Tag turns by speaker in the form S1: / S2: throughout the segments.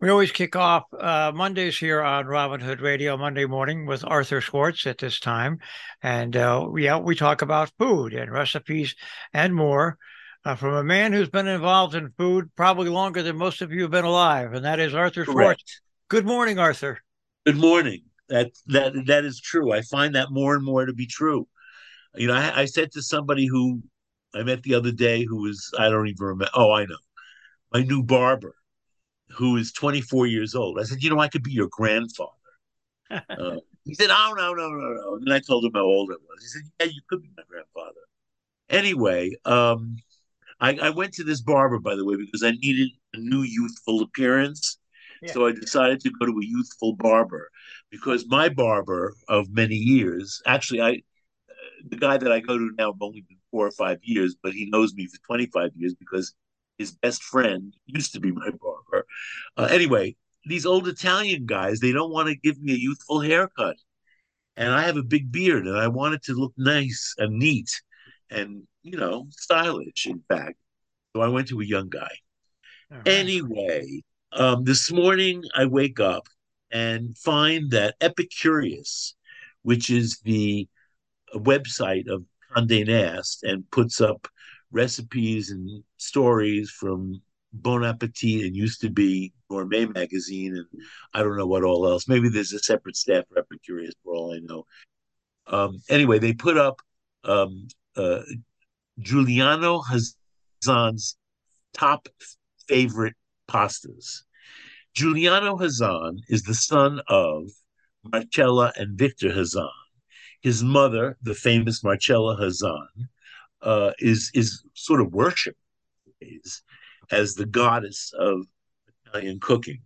S1: We always kick off Mondays here on Robin Hood Radio, Monday morning with Arthur Schwartz at this time. And we talk about food and recipes and more from a man who's been involved in food probably longer than most of you have been alive, and that is Arthur Schwartz.
S2: Correct.
S1: Good morning, Arthur.
S2: Good morning. That is true. I find that more and more to be true. I said to somebody who I met the other day, who was I don't even remember. Oh, I know, my new barber, who is 24 years old. I said, I could be your grandfather. He said, oh no. And then I told him how old I was. He said, yeah, you could be my grandfather. Anyway, I went to this barber, by the way, because I needed a new youthful appearance.
S1: Yeah.
S2: So I decided to go to a youthful barber because my barber of many years, actually, the guy that I go to now, I've only been 4 or 5 years, but he knows me for 25 years because his best friend used to be my barber. Anyway, these old Italian guys, they don't want to give me a youthful haircut. And I have a big beard and I want it to look nice and neat and, stylish, in fact. So I went to a young guy.
S1: All right.
S2: Anyway, this morning I wake up and find that Epicurious, which is the website of Condé Nast and puts up recipes and stories from Bon Appetit and used to be Gourmet Magazine and I don't know what all else. Maybe there's a separate staff for Epicurious for all I know. Anyway, they put up um, uh, Giuliano Hazan's top favorite pastas. Giuliano Hazan is the son of Marcella and Victor Hazan. His mother, the famous Marcella Hazan, is sort of worshipped as the goddess of Italian cooking.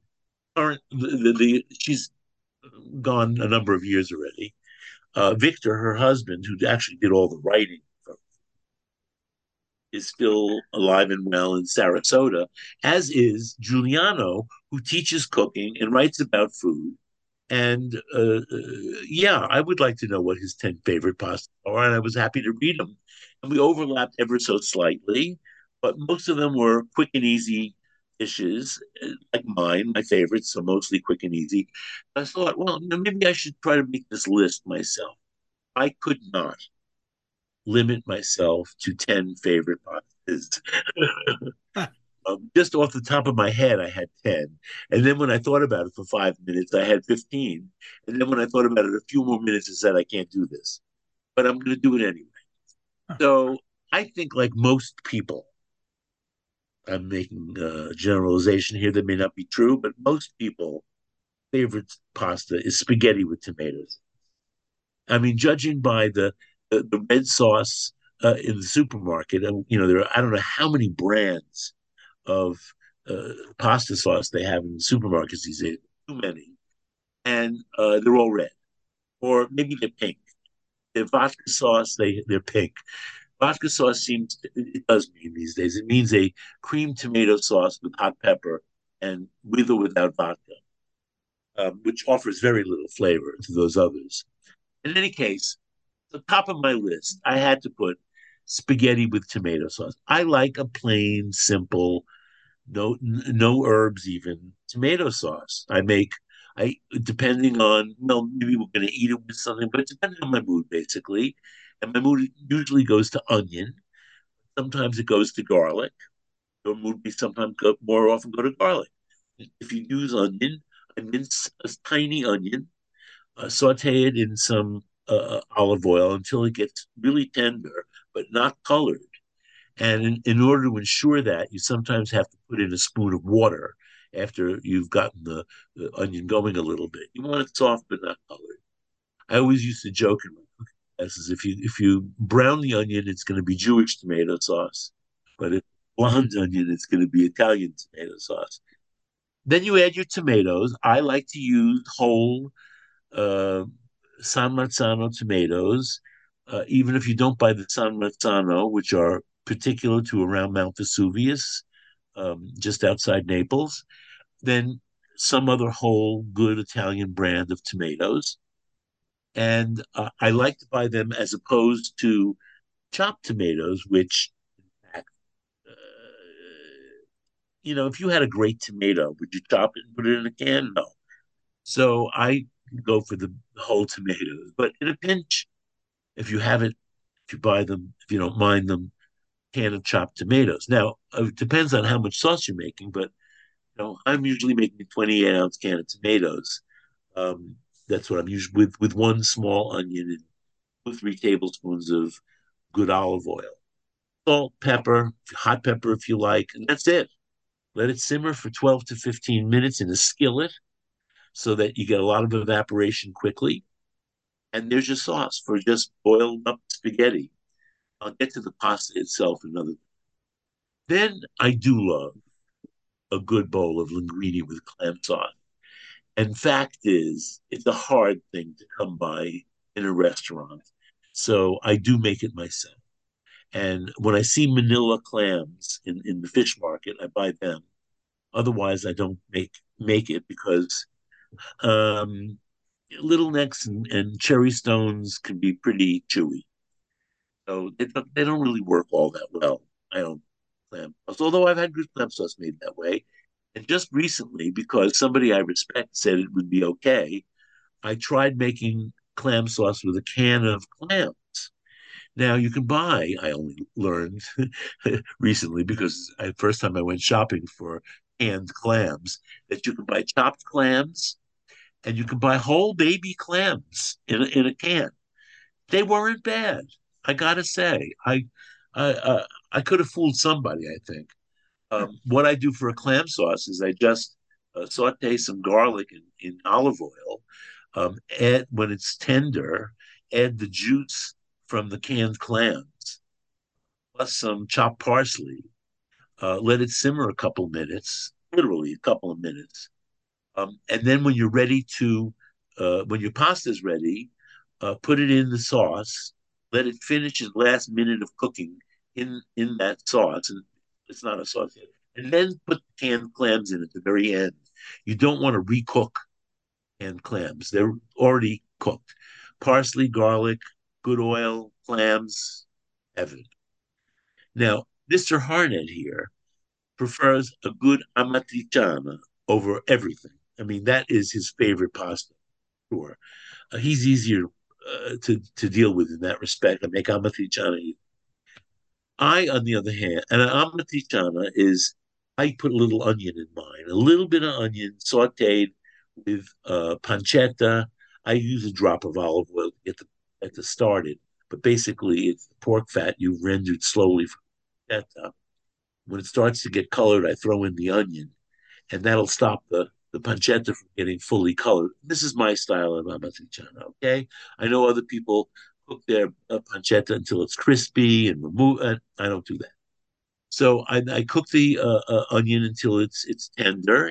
S2: She's gone a number of years already. Victor, her husband, who actually did all the writing, is still alive and well in Sarasota, as is Giuliano, who teaches cooking and writes about food. And yeah, I would like to know what his 10 favorite pastas are. And I was happy to read them. And we overlapped ever so slightly, but most of them were quick and easy dishes, like mine, my favorites, so mostly quick and easy. I thought, well, maybe I should try to make this list myself. I could not limit myself to 10 favorite pastas. Just off the top of my head, I had 10. And then when I thought about it for 5 minutes, I had 15. And then when I thought about it a few more minutes, I said, I can't do this, but I'm going to do it anyway. So I think, like most people, I'm making a generalization here that may not be true, but most people, favorite pasta is spaghetti with tomatoes. I mean, judging by the red sauce in the supermarket, there are I don't know how many brands of pasta sauce they have in the supermarkets these days. Too many, and they're all red, or maybe they're pink. They're vodka sauce. They're pink. Vodka sauce it does mean these days. It means a cream tomato sauce with hot pepper and with or without vodka, which offers very little flavor to those others. In any case, the top of my list, I had to put spaghetti with tomato sauce. I like a plain, simple, no herbs even tomato sauce. I depending on maybe we're going to eat it with something, but depending on my mood basically, and my mood usually goes to onion. Sometimes it goes to garlic. Your mood may sometimes more often go to garlic. If you use onion, I mince a tiny onion, saute it in some olive oil until it gets really tender, but not colored. And in order to ensure that, you sometimes have to put in a spoon of water after you've gotten the onion going a little bit. You want it soft but not colored. I always used to joke in my cooking classes, if you brown the onion, it's going to be Jewish tomato sauce, but if blonde onion, it's going to be Italian tomato sauce. Then you add your tomatoes. I like to use whole uh, San Marzano tomatoes, even if you don't buy the San Marzano, which are particular to around Mount Vesuvius, just outside Naples, then some other whole good Italian brand of tomatoes. And I like to buy them as opposed to chopped tomatoes, which in fact, if you had a great tomato, would you chop it and put it in a can? No. So I go for the whole tomatoes. But in a pinch, if you have it, if you buy them, if you don't mind them, can of chopped tomatoes. Now, it depends on how much sauce you're making, but I'm usually making a 28-ounce can of tomatoes. Um, that's what I'm usually with one small onion and 2 or 3 tablespoons of good olive oil, salt, pepper, hot pepper if you like, and that's it. Let it simmer for 12 to 15 minutes in a skillet so that you get a lot of evaporation quickly. And there's your sauce for just boiled up spaghetti. I'll get to the pasta itself another. Then I do love a good bowl of linguine with clam sauce. And fact is, it's a hard thing to come by in a restaurant. So I do make it myself. And when I see manila clams in the fish market, I buy them. Otherwise, I don't make it because um, little necks and cherry stones can be pretty chewy. So they don't really work all that well. I don't clam sauce, although I've had good clam sauce made that way. And just recently, because somebody I respect said it would be okay, I tried making clam sauce with a can of clams. Now you can buy, I only learned recently because first time I went shopping for canned clams, that you can buy chopped clams and you can buy whole baby clams in a can. They weren't bad. I gotta say, I could have fooled somebody. I think. What I do for a clam sauce is I just saute some garlic in olive oil. Add when it's tender, add the juice from the canned clams plus some chopped parsley. Let it simmer a couple minutes, literally a couple of minutes, and then when you're ready when your pasta is ready, put it in the sauce. Let it finish its last minute of cooking in that sauce, and it's not a sauce yet. And then put canned clams in at the very end. You don't want to recook canned clams; they're already cooked. Parsley, garlic, good oil, clams, heaven. Now, Mr. Harnett here prefers a good amatriciana over everything. I mean, that is his favorite pasta. Sure. He's easier to deal with in that respect. I make amatriciana. I, on the other hand, and an amatriciana is, I put a little onion in mine, a little bit of onion sauteed with pancetta. I use a drop of olive oil to get the started, but basically it's the pork fat you've rendered slowly from pancetta. When it starts to get colored, I throw in the onion, and that'll stop the pancetta from getting fully colored. This is my style of amatriciana. Okay, I know other people cook their pancetta until it's crispy and remove it. I don't do that. So I cook the onion until it's tender,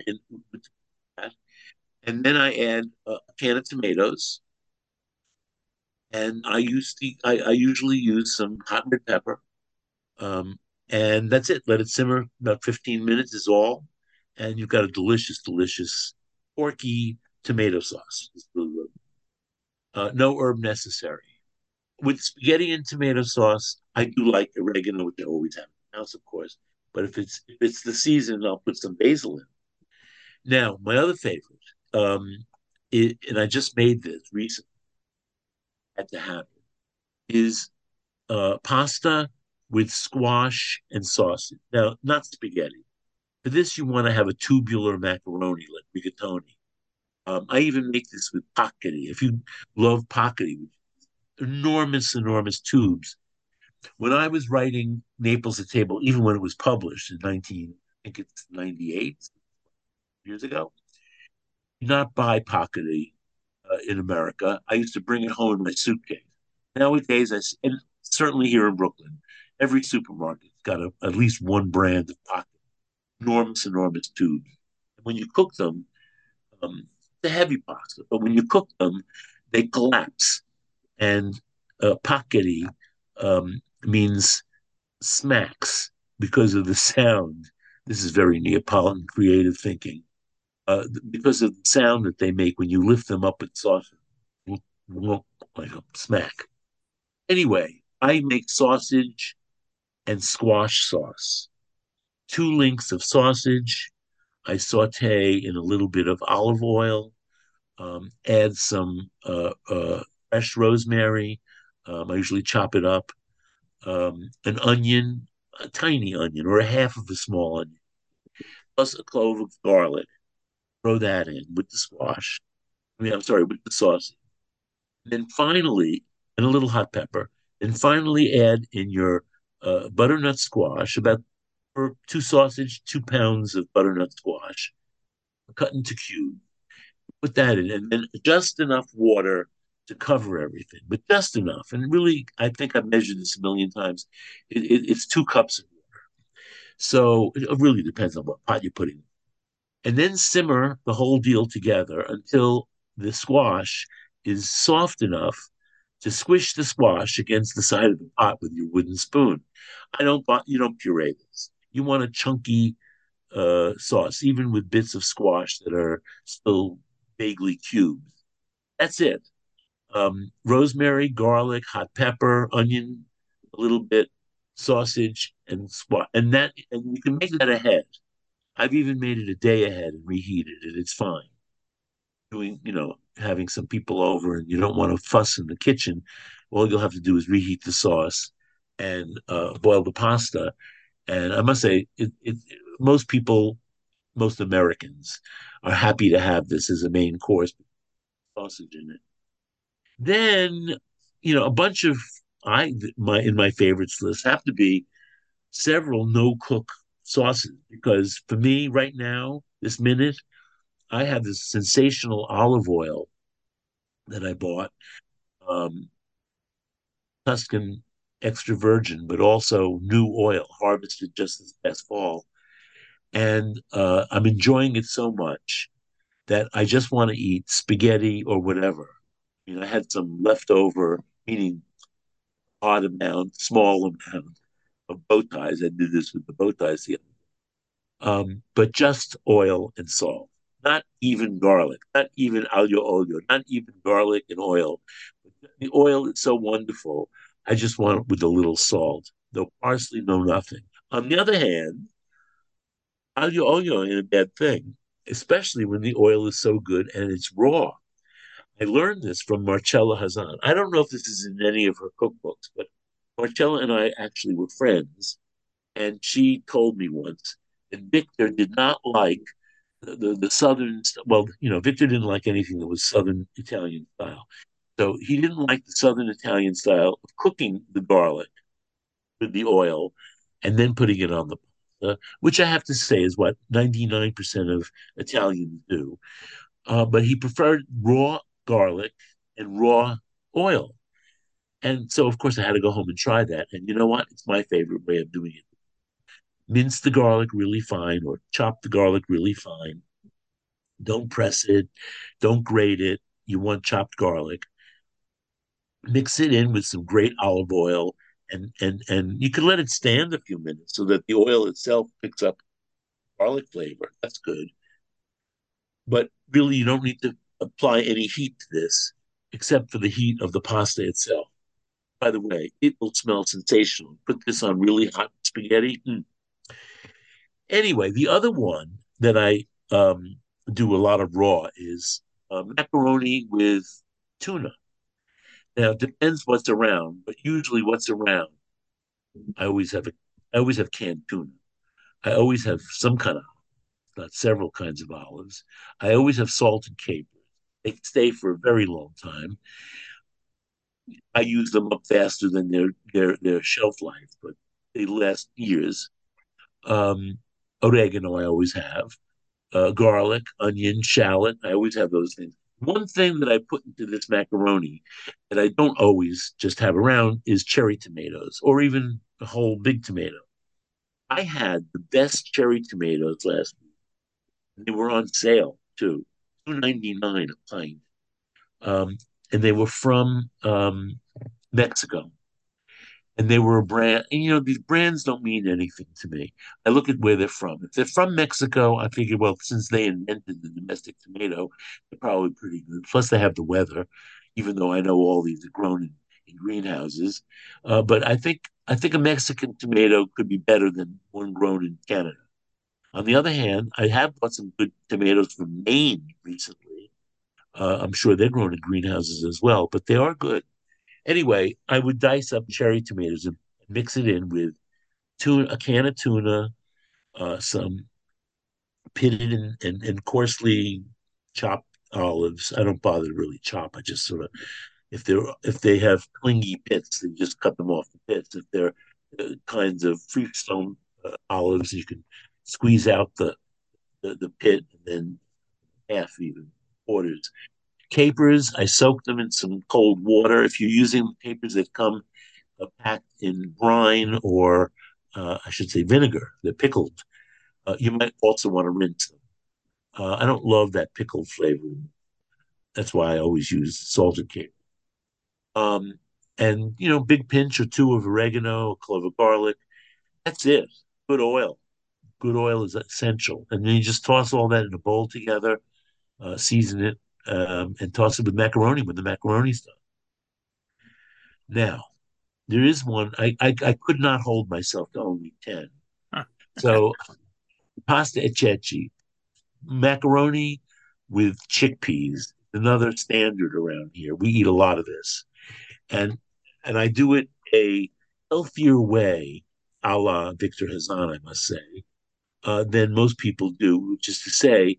S2: and then I add a can of tomatoes, and I usually use some hot red pepper, um, and that's it. Let it simmer about 15 minutes is all, and you've got a delicious, delicious porky tomato sauce. It's really good. No herb necessary. With spaghetti and tomato sauce, I do like oregano, which I always have in the house, of course. But if it's the season, I'll put some basil in. Now, my other favorite, um, and I just made this recently at the habit, is pasta with squash and sausage. Now, not spaghetti. For this, you want to have a tubular macaroni like rigatoni. I even make this with paccheri. If you love paccheri, enormous, enormous tubes. When I was writing Naples at Table, even when it was published in 19, I think it's 98 years ago, did not buy paccheri in America. I used to bring it home in my suitcase. Nowadays, and certainly here in Brooklyn, every supermarket's got at least one brand of paccheri, enormous, enormous tubes. When you cook them, it's a heavy pasta, but when you cook them, they collapse. And paccheri means smacks because of the sound. This is very Neapolitan creative thinking. Because of the sound that they make when you lift them up and sauce it, like a smack. Anyway, I make sausage and squash sauce. two links of sausage. I saute in a little bit of olive oil, add some fresh rosemary. I usually chop it up, an onion, a tiny onion, or a half of a small onion, plus a clove of garlic. Throw that in with the squash. I'm sorry, with the sauce. Then finally, and a little hot pepper. Then finally add in your butternut squash, about for two sausage, 2 pounds of butternut squash, cut into cubes. Put that in, and then just enough water to cover everything, but just enough. And really, I think I've measured this a million times. It's 2 cups of water. So it really depends on what pot you're putting. And then simmer the whole deal together until the squash is soft enough to squish the squash against the side of the pot with your wooden spoon. You don't puree this. You want a chunky sauce, even with bits of squash that are still vaguely cubed. That's it. Rosemary, garlic, hot pepper, onion, a little bit, sausage, and squash, and you can make that ahead. I've even made it a day ahead and reheated it. It's fine. Having some people over and you don't want to fuss in the kitchen, all you'll have to do is reheat the sauce and boil the pasta. And I must say, most people, most Americans, are happy to have this as a main course, sausage in it. Then, a bunch of in my favorites list have to be several no cook sauces because for me right now, this minute, I have this sensational olive oil that I bought, um, Tuscan extra virgin, but also new oil harvested just this past fall. And I'm enjoying it so much that I just want to eat spaghetti or whatever. I had some leftover, meaning odd amount, small amount of bow ties. I did this with the bow ties the but just oil and salt, not even garlic, not even aglio olio, not even garlic and oil. The oil is so wonderful. I just want it with a little salt. No parsley, no nothing. On the other hand, aglio olio ain't a bad thing, especially when the oil is so good and it's raw. I learned this from Marcella Hazan. I don't know if this is in any of her cookbooks, but Marcella and I actually were friends, and she told me once that Victor did not like the southern. Well, Victor didn't like anything that was southern Italian style. So he didn't like the southern Italian style of cooking the garlic with the oil and then putting it on the pasta, which I have to say is what 99% of Italians do. But he preferred raw garlic and raw oil. And so, of course, I had to go home and try that. And you know what? It's my favorite way of doing it. Mince the garlic really fine or chop the garlic really fine. Don't press it, don't grate it. You want chopped garlic. Mix it in with some great olive oil, and you can let it stand a few minutes so that the oil itself picks up garlic flavor. That's good. But really, you don't need to apply any heat to this except for the heat of the pasta itself. By the way, it will smell sensational. Put this on really hot spaghetti. Anyway, the other one that I do a lot of raw is macaroni with tuna. Now it depends what's around, but usually what's around, I always have a, I always have canned tuna. I always have some kind of, not several kinds of olives. I always have salted capers. They stay for a very long time. I use them up faster than their shelf life, but they last years. Um, Oregano, I always have. Garlic, onion, shallot. I always have those things. One thing that I put into this macaroni that I don't always just have around is cherry tomatoes or even a whole big tomato. I had the best cherry tomatoes last week. They were on sale too, $2.99 a pint, um, and they were from Mexico. And they were a brand. And these brands don't mean anything to me. I look at where they're from. If they're from Mexico, I figure, well, since they invented the domestic tomato, they're probably pretty good. Plus, they have the weather, even though I know all these are grown in greenhouses. But I think a Mexican tomato could be better than one grown in Canada. On the other hand, I have bought some good tomatoes from Maine recently. I'm sure they're grown in greenhouses as well, but they are good. Anyway, I would dice up cherry tomatoes and mix it in with tuna, a can of tuna, some pitted and coarsely chopped olives. I don't bother to really chop. I just sort of if they have clingy pits, then just cut them off the pits. If they're kinds of freestone olives, you can squeeze out the pit and then half even quarters. Capers, I soak them in some cold water. If you're using capers that come packed in brine or I should say vinegar, they're pickled. You might also want to rinse them. I don't love that pickled flavor. That's why I always use salted caper. Um, and big pinch or two of oregano, a clove of garlic. That's it. Good oil. Good oil is essential. And then you just toss all that in a bowl together, season it, and toss it with macaroni when the macaroni's done. Now, there is one. I could not hold myself to only 10. So pasta e ceci, macaroni with chickpeas, another standard around here. We eat a lot of this. And and I do it a healthier way, a la Victor Hazan, I must say, than most people do, which is to say,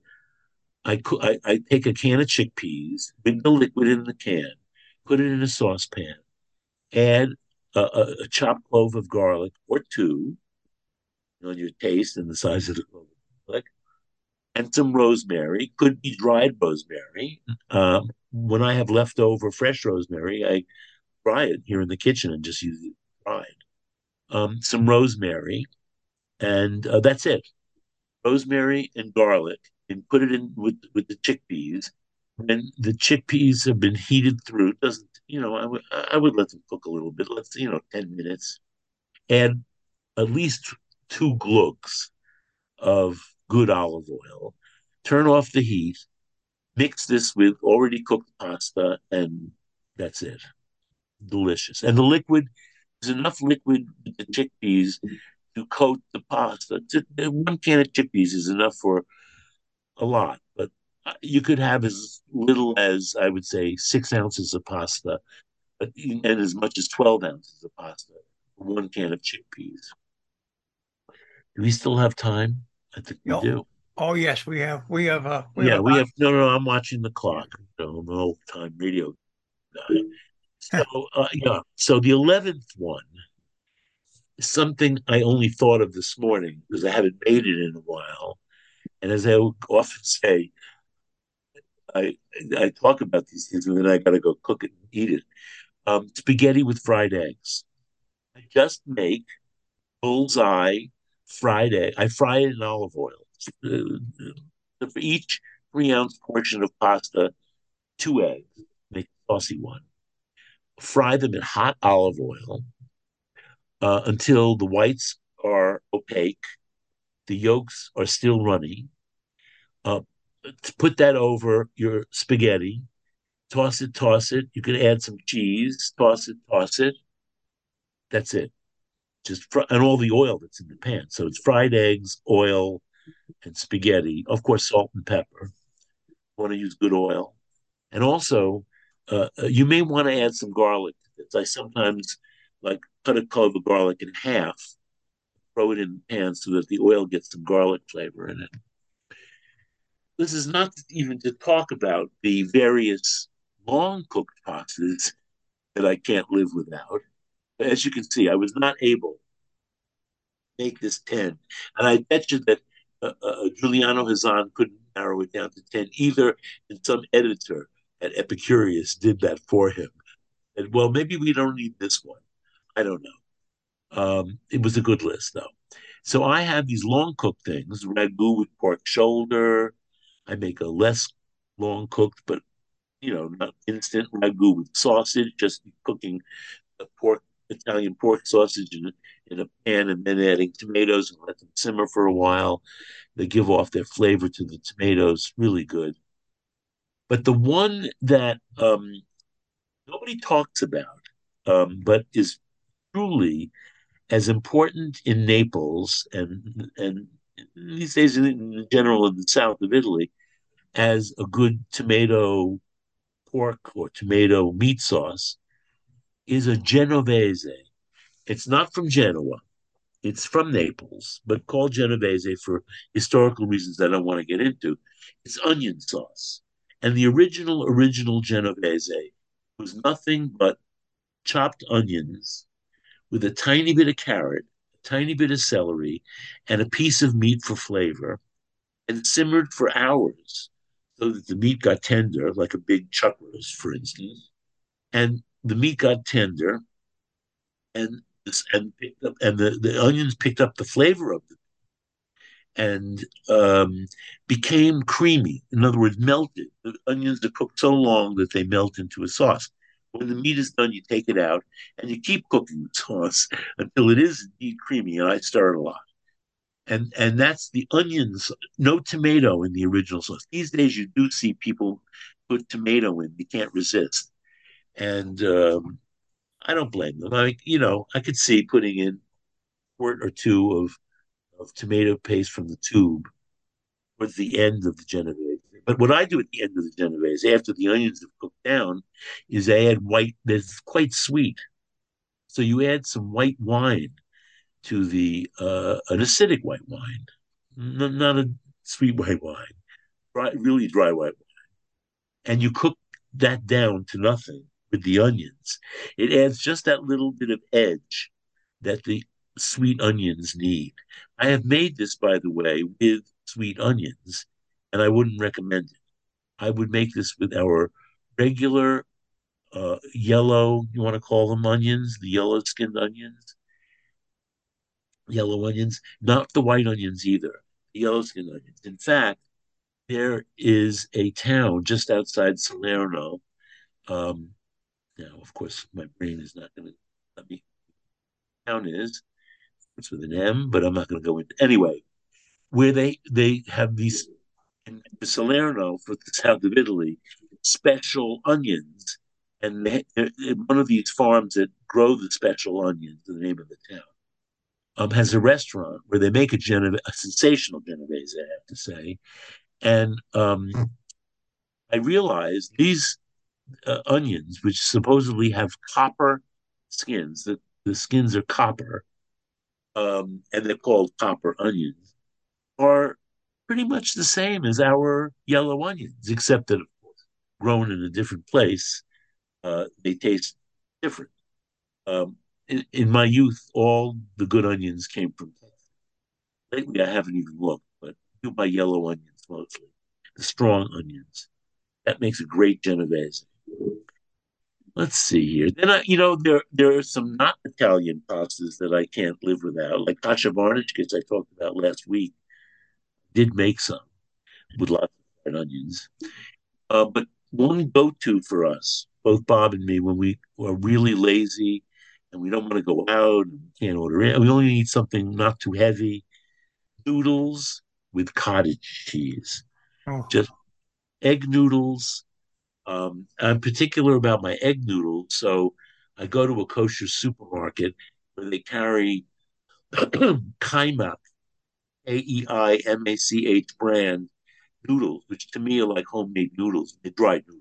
S2: I take a can of chickpeas, with the liquid in the can, put it in a saucepan, add a chopped clove of garlic or two on your taste and the size of the clove of garlic, and some rosemary. Could be dried rosemary. When I have leftover fresh rosemary, I fry it here in the kitchen and just use it fried. Some rosemary, and that's it. Rosemary and garlic, and put it in with the chickpeas. When the chickpeas have been heated through, doesn't I would let them cook a little bit. Let's 10 minutes. Add at least two glugs of good olive oil. Turn off the heat. Mix this with already cooked pasta, and that's it. Delicious. And the liquid is enough liquid with the chickpeas to coat the pasta. One can of chickpeas is enough for a lot, but you could have as little as I would say 6 ounces of pasta, and as much as 12 ounces of pasta for one can of chickpeas. Do we still have time? I think we
S1: Oh,
S2: do.
S1: oh yes, we have
S2: Yeah, we
S1: about
S2: have. No, no, I'm watching the clock. I'm an old time radio guy. So, yeah. So the 11th one is something I only thought of this morning because I haven't made it in a while. And as I often say, I I talk about these things and then I got to go cook it and eat it. Spaghetti with fried eggs. I just make bullseye fried egg. I fry it in olive oil. For each 3 ounce portion of pasta, 2 eggs, make a saucy one. Fry them in hot olive oil until the whites are opaque, the yolks are still runny. Uh, Put that over your spaghetti. Toss it, toss it. You can add some cheese. Toss it, toss it. That's it. And all the oil that's in the pan. So it's fried eggs, oil, and spaghetti. Of course, salt and pepper. You want to use good oil, and also you may want to add some garlic. I sometimes like cut a clove of garlic in half, throw it in the pan so that the oil gets some garlic flavor in it. This is not even to talk about the various long cooked pastas that I can't live without. As you can see, I was not able to make this 10. And I bet you that Giuliano Hazan couldn't narrow it down to 10 either. And some editor at Epicurious did that for him. And well, maybe we don't need this one. I don't know. It was a good list, though. So I have these long cooked things ragu with pork shoulder. I make a less long cooked, but not instant ragu with sausage, just cooking the pork, Italian pork sausage in a pan and then adding tomatoes and let them simmer for a while. They give off their flavor to the tomatoes, really good. But the one that nobody talks about, but is truly as important in Naples and these days in general in the south of Italy, as a good tomato pork or tomato meat sauce is a Genovese. It's not from Genoa. It's from Naples, but called Genovese for historical reasons I don't want to get into. It's onion sauce. And the original Genovese was nothing but chopped onions with a tiny bit of carrot, a tiny bit of celery, and a piece of meat for flavor, and simmered for hours so that the meat got tender, like a big chuck roast, for instance. And the meat got tender, and the onions picked up the flavor of it and became creamy. In other words, melted. The onions are cooked so long that they melt into a sauce. When the meat is done, you take it out and you keep cooking the sauce until it is indeed creamy. And I stir it a lot. And that's the onions. No tomato in the original sauce. These days, you do see people put tomato in. You can't resist. And I don't blame them. I could see putting in a quart or two of tomato paste from the tube towards the end of the Genovese. But what I do at the end of the Genovese, after the onions have cooked down, is I add white, that's quite sweet. So you add some white wine to an acidic white wine, not a sweet white wine, really dry white wine. And you cook that down to nothing with the onions. It adds just that little bit of edge that the sweet onions need. I have made this, by the way, with sweet onions, and I wouldn't recommend it. I would make this with our regular yellow, you want to call them onions, the yellow skinned onions, yellow onions, not the white onions either, the yellow skinned onions. In fact, there is a town just outside Salerno. Um, Now, of course, my brain is not going to let me. Town is it's with an M, but I'm not going to go into anyway. Where they have these in Salerno for the south of Italy, special onions, and one of these farms that grow the special onions, the name of the town, has a restaurant where they make a sensational Genovese, I have to say. And I realized these onions, which supposedly have copper skins, that the skins are copper, and they're called copper onions, are pretty much the same as our yellow onions, except that, of course, grown in a different place, they taste different. In my youth, all the good onions came from Texas. Lately, I haven't even looked, but I do my yellow onions mostly, the strong onions. That makes a great Genovese. Let's see here. Then there are some not Italian pastas that I can't live without, like kasha varnichkis I talked about last week. Did make some with lots of fried onions. But one go-to for us, both Bob and me, when we are really lazy and we don't want to go out and can't order in, we only need something not too heavy. Noodles with cottage cheese,
S1: Oh,
S2: just egg noodles. I'm particular about my egg noodles, so I go to a kosher supermarket where they carry Kaimak, Aeimach brand noodles, which to me are like homemade noodles, they're dried noodles.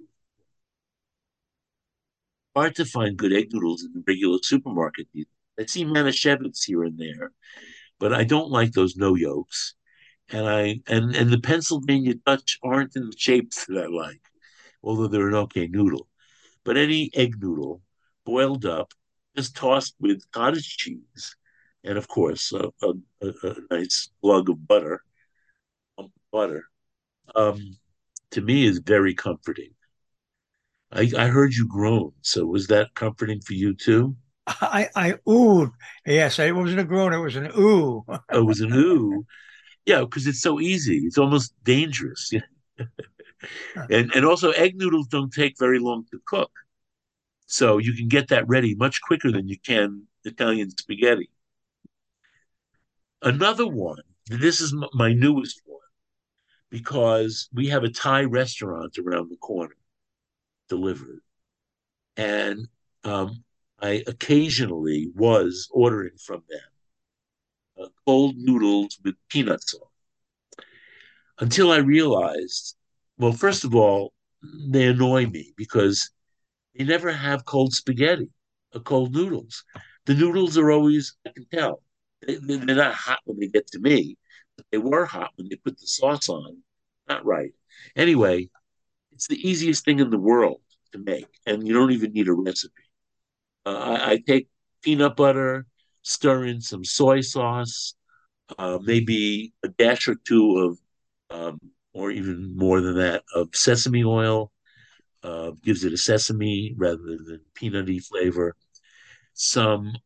S2: Hard to find good egg noodles in the regular supermarket. I see Manischewitz here and there, but I don't like those no yolks. And the Pennsylvania Dutch aren't in the shapes that I like, although they're an okay noodle. But any egg noodle boiled up, just tossed with cottage cheese, and of course a nice glug of butter, um, to me is very comforting. I heard you groan, so was that comforting for you too?
S1: I ooh, yes, it wasn't a groan, it was an ooh.
S2: Oh, it was an ooh. Yeah, because it's so easy. It's almost dangerous. And also egg noodles don't take very long to cook. So you can get that ready much quicker than you can Italian spaghetti. Another one, this is my newest one, because we have a Thai restaurant around the corner delivered. And I occasionally was ordering from them. cold noodles with peanut sauce until I realized, well, first of all, they annoy me because they never have cold spaghetti or cold noodles. The noodles are always, I can tell, they're not hot when they get to me, but they were hot when they put the sauce on. Not right. Anyway, it's the easiest thing in the world to make, and you don't even need a recipe. I take peanut butter, stir in some soy sauce, maybe a dash or two of, or even more than that, of sesame oil. Gives it a sesame rather than peanutty flavor. Some,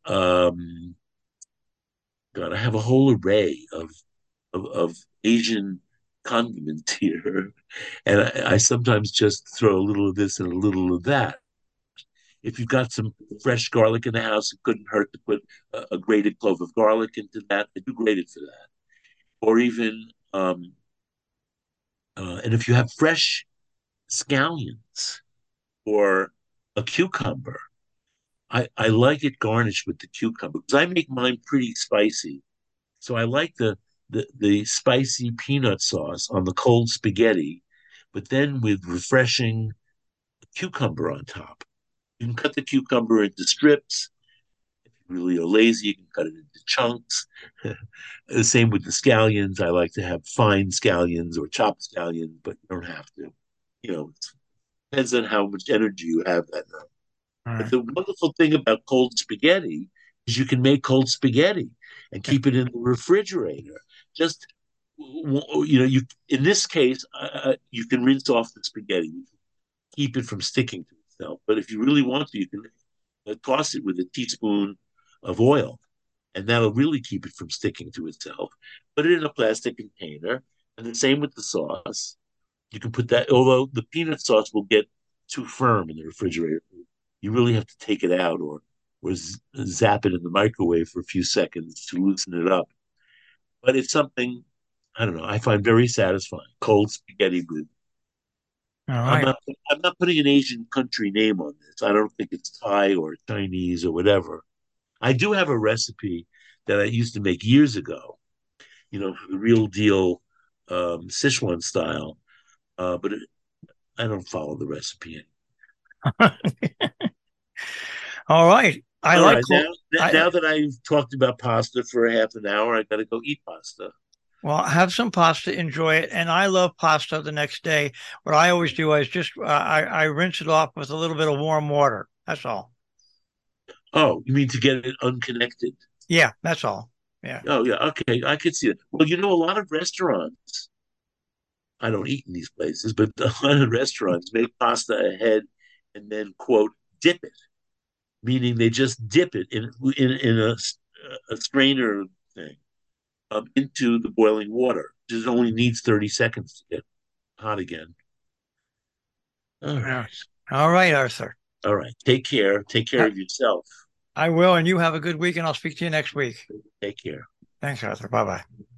S2: God, I have a whole array of Asian condiments here, and I sometimes just throw a little of this and a little of that. If you've got some fresh garlic in the house, it couldn't hurt to put a grated clove of garlic into that. I do grate it for that. Or even, and if you have fresh scallions or a cucumber, I like it garnished with the cucumber because I make mine pretty spicy. So I like the spicy peanut sauce on the cold spaghetti, but then with refreshing cucumber on top. You can cut the cucumber into strips. If you really are lazy, you can cut it into chunks. The same with the scallions. I like to have fine scallions or chopped scallions, but you don't have to. It depends on how much energy you have that night.
S1: All
S2: But
S1: right.
S2: the wonderful thing about cold spaghetti is you can make cold spaghetti and keep it in the refrigerator. Just you in this case, you can rinse off the spaghetti, keep it from sticking to itself. But if you really want to, you can toss it with a teaspoon of oil, and that'll really keep it from sticking to itself. Put it in a plastic container, and the same with the sauce. You can put that, although the peanut sauce will get too firm in the refrigerator. You really have to take it out or zap it in the microwave for a few seconds to loosen it up. But it's something I don't know. I find very satisfying. Cold spaghetti with.
S1: All
S2: I'm
S1: right.
S2: not. I'm not putting an Asian country name on this. I don't think it's Thai or Chinese or whatever. I do have a recipe that I used to make years ago. The real deal Sichuan style. But I don't follow the recipe.
S1: All right. I
S2: All
S1: like
S2: right,
S1: cold.
S2: now that I've talked about pasta for a half an hour, I got to go eat pasta.
S1: Well, have some pasta, enjoy it, and I love pasta the next day. What I always do is just I rinse it off with a little bit of warm water. That's all.
S2: Oh, you mean to get it unconnected?
S1: Yeah, that's all. Yeah.
S2: Oh, yeah, okay, I could see it. Well, a lot of restaurants. I don't eat in these places, but a lot of restaurants make pasta ahead and then quote dip it, meaning they just dip it in a strainer thing into the boiling water. It only needs 30 seconds to get hot again. All
S1: Yeah.
S2: right.
S1: All right, Arthur.
S2: All right. Take care. Take care
S1: I
S2: of yourself.
S1: I will, and you have a good week, and I'll speak to you next week.
S2: Take care.
S1: Thanks, Arthur. Bye bye.